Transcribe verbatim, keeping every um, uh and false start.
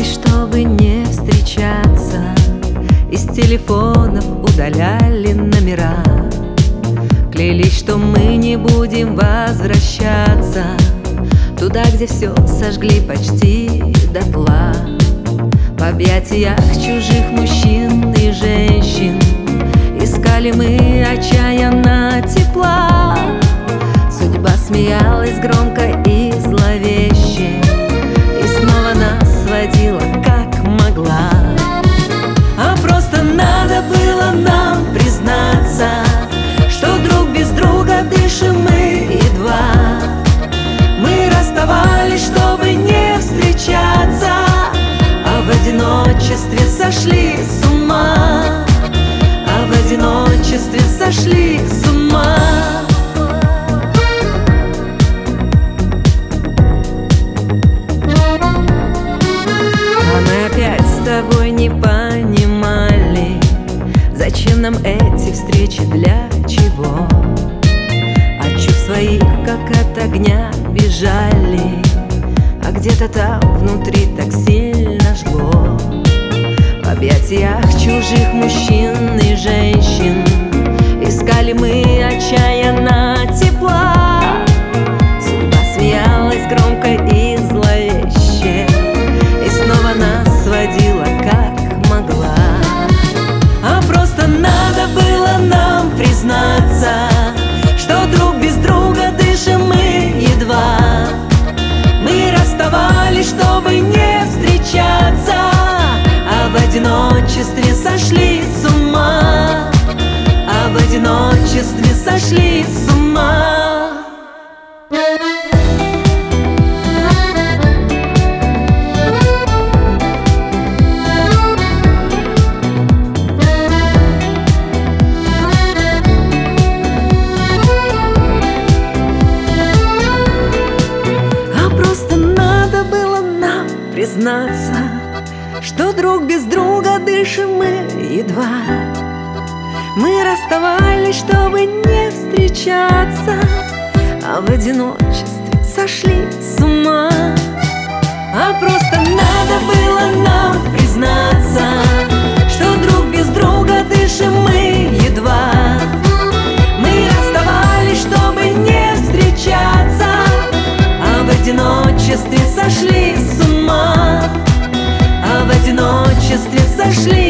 расставались, чтобы не встречаться. Из телефонов удаляли номера. Клялись, что мы не будем возвращаться туда, где все сожгли почти дотла. В объятиях чужих мужчин и женщин искали мы отчаянно тепла. Судьба смеялась громко и зловеще, и снова нас сводила, как могла. А просто надо было нам признаться, что друг без друга дышим мы едва. Мы расставались, чтобы не встречаться, а в одиночестве сошли с ума. А в одиночестве сошли с ума. А мы опять с тобой не понимали, зачем нам эти встречи, для чего? От чувств своих, как от огня, бежали, а где-то там внутри так сильно жгло. В объятиях чужих мужчин и женщин искали мы отчаянно тепла. Судьба смеялась громко и зловеще, и снова нас сводила, как могла. А просто надо было нам признаться, что друг без друга дышим мы едва. Мы расставались, чтобы не встречаться, а в одиночестве сошли с ума. А в одиночестве сошли с ума. Признаться, что друг без друга дышим мы едва. Мы расставались, чтобы не встречаться, а в одиночестве сошли с ума. А просто надо было нам признаться, что друг без друга дышим мы едва. Мы расставались, чтобы не встречаться, а в одиночестве сошли с ума. А в одиночестве сошли